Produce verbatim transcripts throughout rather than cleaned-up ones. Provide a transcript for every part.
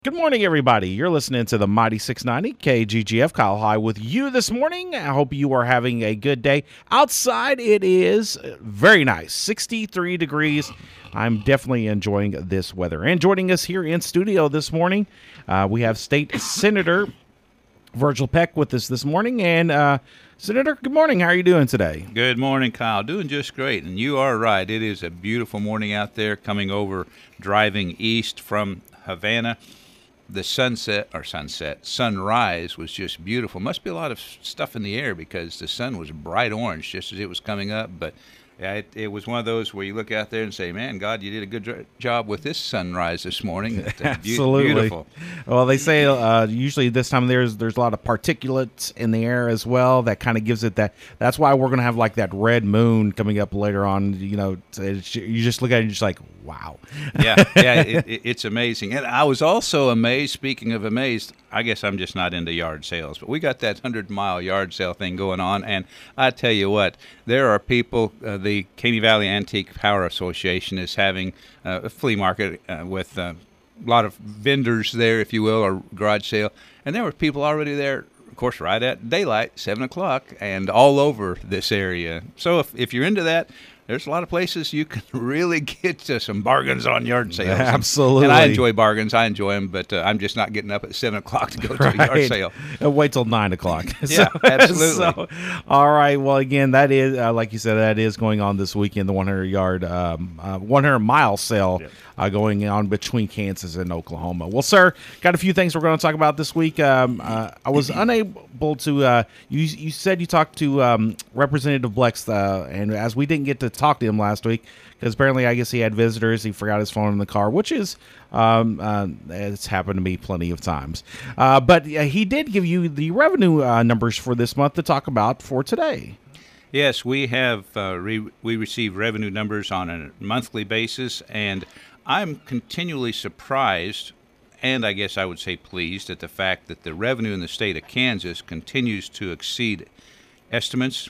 Good morning, everybody. You're listening to the Mighty six ninety K G G F. Kyle High with you this morning. I hope you are having a good day. Outside, it is very nice, sixty-three degrees. I'm definitely enjoying this weather. And joining us here in studio this morning, uh, we have State Senator Virgil Peck with us this morning. And uh, Senator, good morning. How are you doing today? Good morning, Kyle. Doing just great. And you are right. It is a beautiful morning out there coming over, driving east from Havana. The sunset, or sunset, sunrise was just beautiful. Must be a lot of stuff in the air because the sun was bright orange just as it was coming up. But yeah, it, it was one of those where you look out there and say, man, God, you did a good dr- job with this sunrise this morning. It's be- Absolutely. Beautiful. Well, they say uh, usually this time of the year there's, there's a lot of particulates in the air as well. That kind of gives it that. That's why we're going to have like that red moon coming up later on. You know, it's, you just look at it and you're just like, wow. yeah, yeah, it, it, it's amazing. And I was also amazed, speaking of amazed, I guess I'm just not into yard sales, but we got that hundred-mile yard sale thing going on, and I tell you what, there are people, uh, the Caney Valley Antique Power Association is having uh, a flea market uh, with uh, a lot of vendors there, if you will, or garage sale, and there were people already there, of course, right at daylight, seven o'clock, and all over this area. So if, if you're into that, there's a lot of places you can really get uh, some bargains on yard sales. Absolutely. And I enjoy bargains. I enjoy them, but uh, I'm just not getting up at seven o'clock to go right. to a yard sale. Uh, Wait till nine o'clock. Yeah, so, absolutely. So, all right. Well, again, that is, uh, like you said, that is going on this weekend, the one hundred yard, um, uh, one hundred mile sale yep. uh, going on between Kansas and Oklahoma. Well, sir, got a few things we're going to talk about this week. Um, uh, I was unable to, uh, you, you said you talked to um, Representative Blex, uh, and as we didn't get to talk to him last week, because apparently I guess he had visitors, he forgot his phone in the car, which is, um, uh, it's happened to me plenty of times. Uh, but uh, he did give you the revenue uh, numbers for this month to talk about for today. Yes, we have, uh, re- we receive revenue numbers on a monthly basis, and I'm continually surprised, and I guess I would say pleased, at the fact that the revenue in the state of Kansas continues to exceed estimates.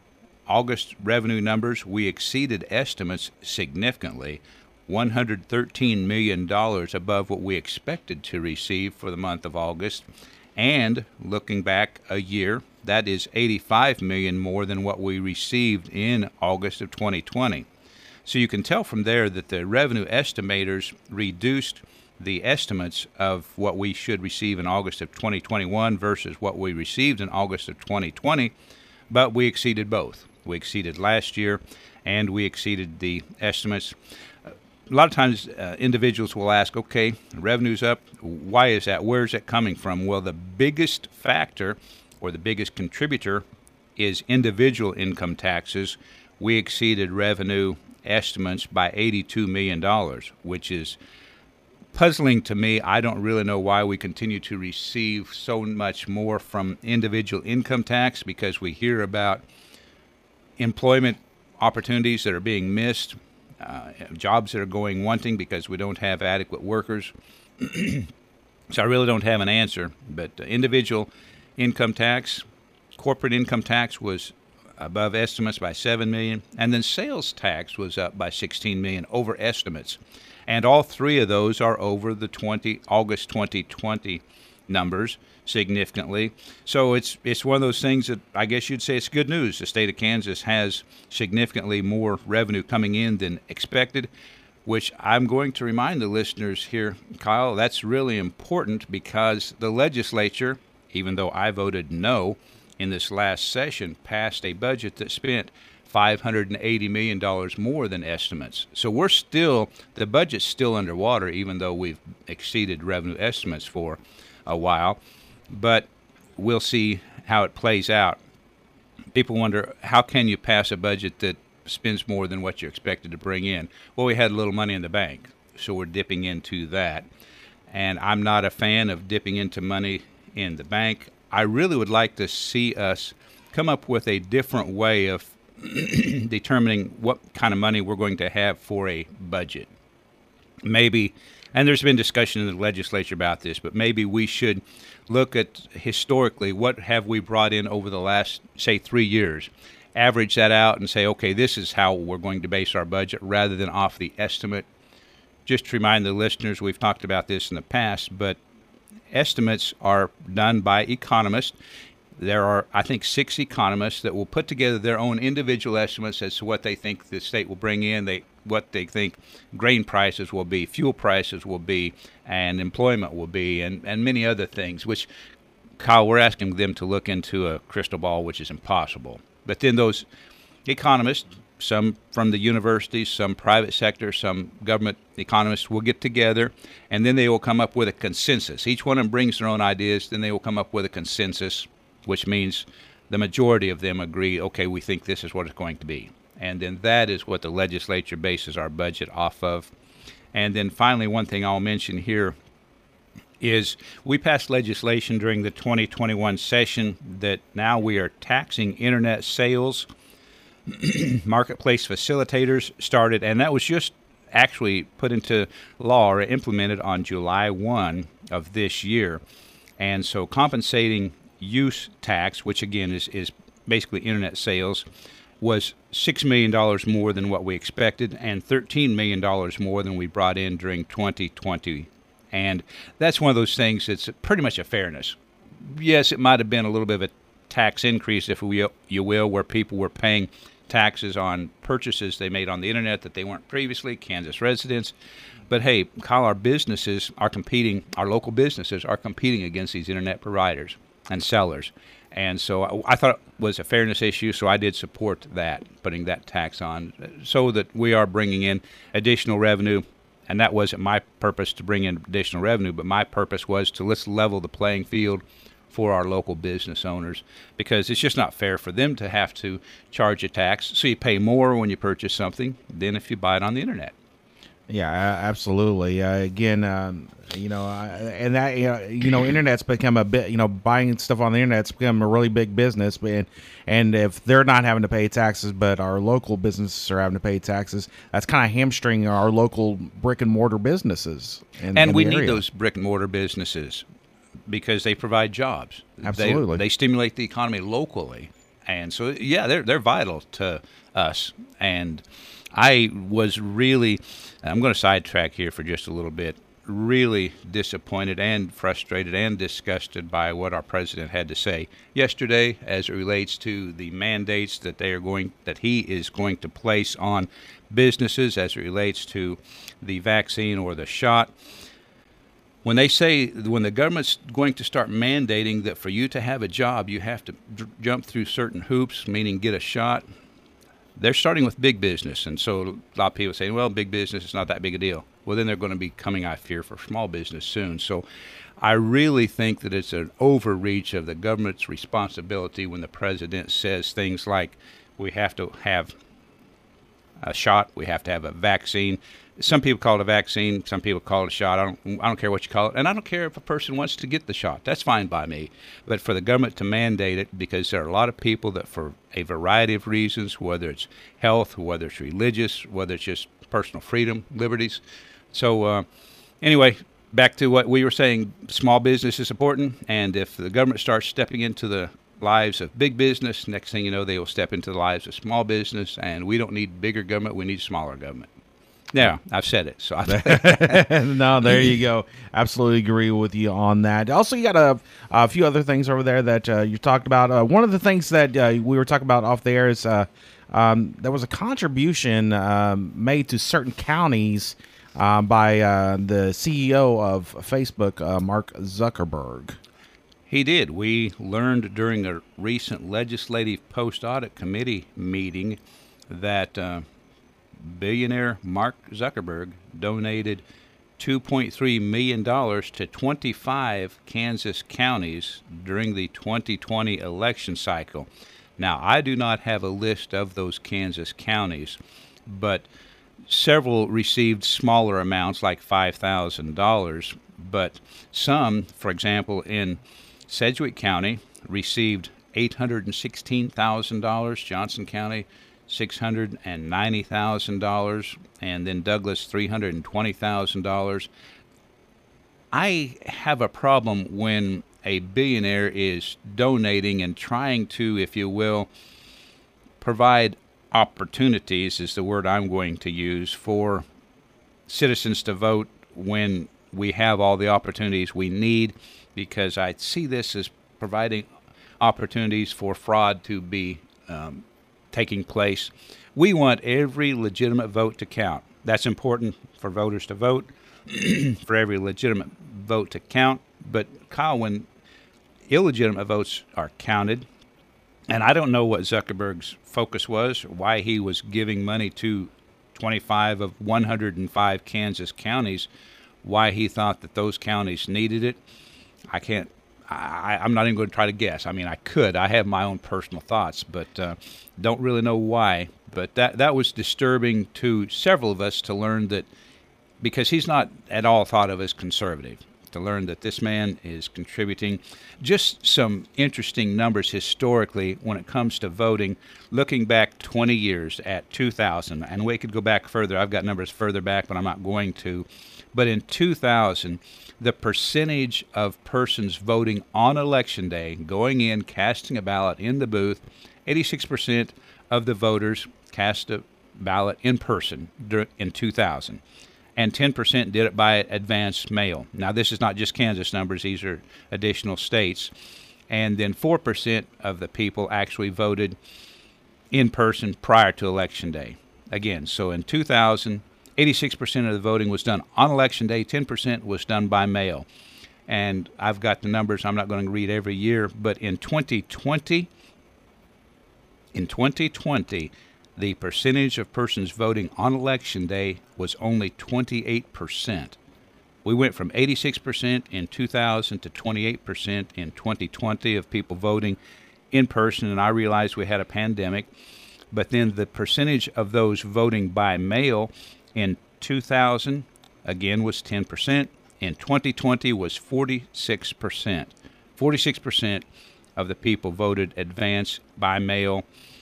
August revenue numbers, we exceeded estimates significantly, one hundred thirteen million dollars above what we expected to receive for the month of August. And looking back a year, that is eighty-five million dollars more than what we received in August of twenty twenty. So you can tell from there that the revenue estimators reduced the estimates of what we should receive in August of twenty twenty-one versus what we received in August of twenty twenty, but we exceeded both. We exceeded last year, and we exceeded the estimates. A lot of times uh, individuals will ask, okay, revenue's up. Why is that? Where is that coming from? Well, the biggest factor or the biggest contributor is individual income taxes. We exceeded revenue estimates by eighty-two million dollars, which is puzzling to me. I don't really know why we continue to receive so much more from individual income tax, because we hear about employment opportunities that are being missed, uh, jobs that are going wanting because we don't have adequate workers. So I really don't have an answer, but uh, individual income tax, corporate income tax was above estimates by seven million dollars, and then sales tax was up by sixteen million dollars over estimates. And all three of those are over the twenty August twenty twenty numbers significantly. So it's it's one of those things that I guess you'd say it's good news. The state of Kansas has significantly more revenue coming in than expected, which I'm going to remind the listeners here, Kyle, that's really important because the legislature, even though I voted no in this last session, passed a budget that spent five hundred eighty million dollars more than estimates. So we're still, the budget's still underwater, even though we've exceeded revenue estimates for a while. But we'll see how it plays out. People wonder, how can you pass a budget that spends more than what you're expected to bring in? Well, we had a little money in the bank, so we're dipping into that. And I'm not a fan of dipping into money in the bank. I really would like to see us come up with a different way of determining what kind of money we're going to have for a budget. Maybe, and there's been discussion in the legislature about this, but maybe we should look at historically what have we brought in over the last, say, three years, average that out and say, okay, this is how we're going to base our budget rather than off the estimate just to remind the listeners, we've talked about this in the past, but estimates are done by economists. There are, I think, six economists that will put together their own individual estimates as to what they think the state will bring in, they what they think grain prices will be, fuel prices will be, and employment will be, and, and many other things, which, Kyle, we're asking them to look into a crystal ball, which is impossible. But then those economists, some from the universities, some private sector, some government economists will get together, and then they will come up with a consensus. Each one of them brings their own ideas, then they will come up with a consensus, which means the majority of them agree, okay, we think this is what it's going to be. And then that is what the legislature bases our budget off of. And then finally, one thing I'll mention here is we passed legislation during the twenty twenty-one session that now we are taxing internet sales. Marketplace facilitators started, and that was just actually put into law or implemented on July first of this year. And so compensating use tax, which again is, is basically internet sales, was six million dollars more than what we expected and thirteen million dollars more than we brought in during twenty twenty. And that's one of those things that's pretty much a fairness. Yes, it might have been a little bit of a tax increase, if we, you will, where people were paying taxes on purchases they made on the internet that they weren't previously, Kansas residents. But hey, Kyle, our businesses are competing, our local businesses are competing against these internet providers and sellers. And so I, I thought it was a fairness issue, so I did support that, putting that tax on, so that we are bringing in additional revenue. And that wasn't my purpose to bring in additional revenue, but my purpose was to let's level the playing field for our local business owners, because it's just not fair for them to have to charge a tax. So you pay more when you purchase something than if you buy it on the internet. Yeah, absolutely. Uh, again, um, you know, uh, and that, you know, you know, internet's become a bit, you know, buying stuff on the internet's become a really big business. And, and if they're not having to pay taxes, but our local businesses are having to pay taxes, that's kind of hamstringing our local brick and mortar businesses. In, and in we the need area. those brick and mortar businesses because they provide jobs. Absolutely. They, they stimulate the economy locally. And so, yeah, they're they're vital to us. And I was really, I'm going to sidetrack here for just a little bit, really disappointed and frustrated and disgusted by what our president had to say yesterday as it relates to the mandates that they are going, that he is going to place on businesses as it relates to the vaccine or the shot. When they say, when the government's going to start mandating that for you to have a job, you have to d- jump through certain hoops, meaning get a shot, they're starting with big business. And so a lot of people say, well, big business is not that big a deal. Well, then they're going to be coming, I fear, for small business soon. So I really think that it's an overreach of the government's responsibility when the president says things like, we have to have a shot, we have to have a vaccine. Some people call it a vaccine, some people call it a shot. I don't I don't care what you call it. And I don't care if a person wants to get the shot. That's fine by me. But for the government to mandate it, because there are a lot of people that for a variety of reasons, whether it's health, whether it's religious, whether it's just personal freedom, liberties. So uh, anyway, back to what we were saying, small business is important. And if the government starts stepping into the lives of big business, next thing you know, they will step into the lives of small business. And we don't need bigger government. We need smaller government. Yeah, I've said it. So I no, there you go. Absolutely agree with you on that. Also, you got a, a few other things over there that uh, you talked about. Uh, one of the things that uh, we were talking about off the air is uh, um, there was a contribution um, made to certain counties uh, by uh, the C E O of Facebook, uh, Mark Zuckerberg. He did. We learned during a recent legislative post-audit committee meeting that uh, billionaire Mark Zuckerberg donated two point three million dollars to twenty-five Kansas counties during the twenty twenty election cycle. Now, I do not have a list of those Kansas counties, but several received smaller amounts, like five thousand dollars. But some, for example, in Sedgwick County, received eight hundred sixteen thousand dollars, Johnson County, six hundred ninety thousand dollars, and then Douglas, three hundred twenty thousand dollars. I have a problem when a billionaire is donating and trying to, if you will, provide opportunities, is the word I'm going to use, for citizens to vote when we have all the opportunities we need, because I see this as providing opportunities for fraud to be um, taking place. We want every legitimate vote to count. That's important for voters to vote, for every legitimate vote to count. But, Kyle, when illegitimate votes are counted, and I don't know what Zuckerberg's focus was, why he was giving money to twenty-five of one hundred five Kansas counties, why he thought that those counties needed it. I can't, I, I'm not even going to try to guess. I mean, I could. I have my own personal thoughts, but uh, don't really know why. But that, that was disturbing to several of us to learn that, because he's not at all thought of as conservative, to learn that this man is contributing. Just some interesting numbers historically when it comes to voting, looking back twenty years at two thousand, and we could go back further. I've got numbers further back, but I'm not going to. But in two thousand, the percentage of persons voting on Election Day, going in, casting a ballot in the booth, eighty-six percent of the voters cast a ballot in person in two thousand. And ten percent did it by advance mail. Now, this is not just Kansas numbers. These are additional states. And then four percent of the people actually voted in person prior to Election Day. Again, so in two thousand, eighty-six percent of the voting was done on Election Day, ten percent was done by mail. And I've got the numbers. I'm not going to read every year. But in twenty twenty, in twenty twenty, the percentage of persons voting on Election Day was only twenty-eight percent. We went from eighty-six percent in two thousand to twenty-eight percent in twenty twenty of people voting in person, and I realized we had a pandemic. But then the percentage of those voting by mail in two thousand, again, was ten percent. In twenty twenty was forty-six percent. forty-six percent of the people voted advance by mail.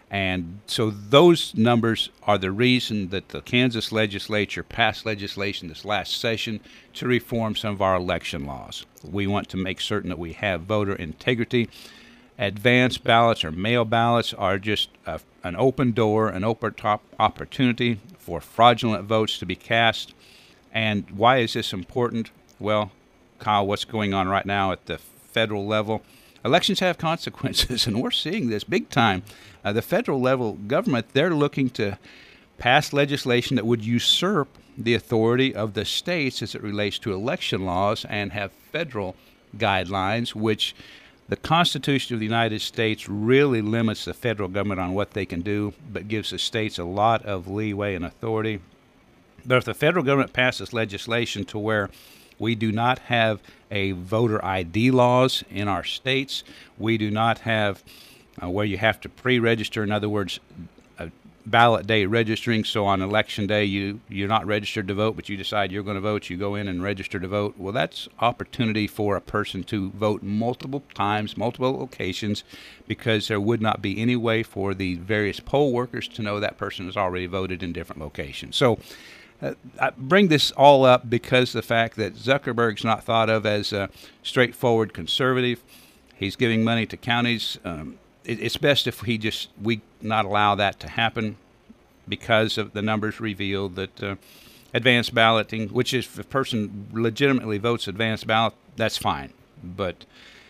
And so those numbers are the reason that the Kansas legislature passed legislation this last session to reform some of our election laws. We want to make certain that we have voter integrity. Advance ballots or mail ballots are just a, an open door, an open top opportunity for fraudulent votes to be cast. And why is this important? Well, Kyle, what's going on right now at the federal level? Elections have consequences, and we're seeing this big time. Uh, the federal level government, they're looking to pass legislation that would usurp the authority of the states as it relates to election laws and have federal guidelines, which the Constitution of the United States really limits the federal government on what they can do, but gives the states a lot of leeway and authority. But if the federal government passes legislation to where we do not have a voter I D laws in our states, we do not have uh, where you have to pre-register, in other words, a ballot day registering, so on Election Day you, you're not registered to vote, but you decide you're going to vote, you go in and register to vote. Well, that's opportunity for a person to vote multiple times, multiple occasions, because there would not be any way for the various poll workers to know that person has already voted in different locations. So Uh, I bring this all up because the fact that Zuckerberg's not thought of as a straightforward conservative. He's giving money to counties. Um, it, it's best if he just we not allow that to happen, because of the numbers reveal that uh, advanced balloting, which is if a person legitimately votes advanced ballot, that's fine. But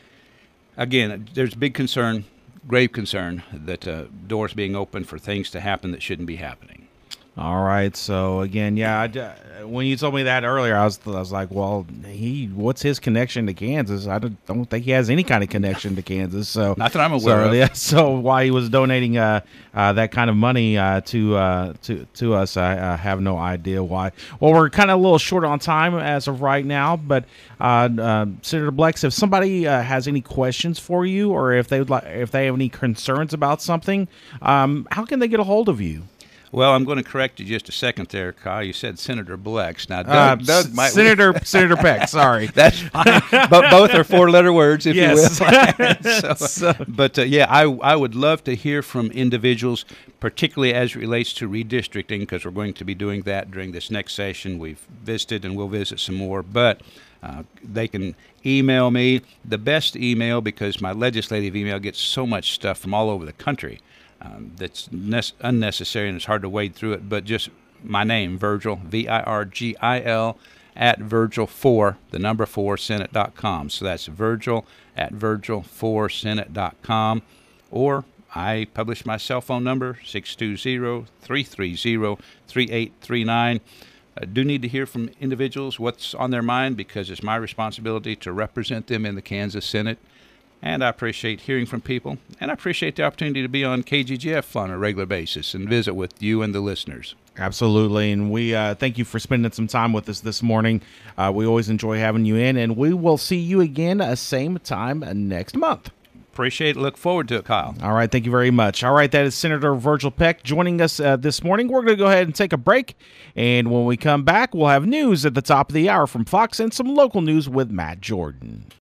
again, there's big concern, grave concern, that uh, doors being open for things to happen that shouldn't be happening. All right. So again, yeah, I, uh, when you told me that earlier, I was I was like, well, he what's his connection to Kansas? I don't, don't think he has any kind of connection to Kansas. So not that I'm aware so, of. Yeah. So why he was donating uh, uh, that kind of money uh, to uh, to to us, I uh, have no idea why. Well, we're kind of a little short on time as of right now, but uh, uh, Senator Blex, if somebody uh, has any questions for you, or if they would like, if they have any concerns about something, um, how can they get a hold of you? Well, I'm going to correct you just a second there, Kyle. You said Senator Blex. Now, Doug, uh, Doug might Senator Senator Peck. Sorry, that's fine. But both are four-letter words, if yes. you will. so, so. But uh, yeah, I I would love to hear from individuals, particularly as it relates to redistricting, because we're going to be doing that during this next session. We've visited and we'll visit some more, but uh, they can email me. The best email, because my legislative email gets so much stuff from all over the country. Um, that's ne- unnecessary, and it's hard to wade through it, but just my name, Virgil, V I R G I L, at Virgil four, the number four, Senate dot com. So that's Virgil at Virgil four Senate dot com. Or I publish my cell phone number, six two zero, three three zero, three eight three nine. I do need to hear from individuals what's on their mind, because it's my responsibility to represent them in the Kansas Senate. And I appreciate hearing from people, and I appreciate the opportunity to be on K G G F on a regular basis and visit with you and the listeners. Absolutely, and we uh, thank you for spending some time with us this morning. Uh, we always enjoy having you in, and we will see you again uh, same time uh, next month. Appreciate it. Look forward to it, Kyle. All right, thank you very much. All right, that is Senator Virgil Peck joining us uh, this morning. We're going to go ahead and take a break, and when we come back, we'll have news at the top of the hour from Fox and some local news with Matt Jordan.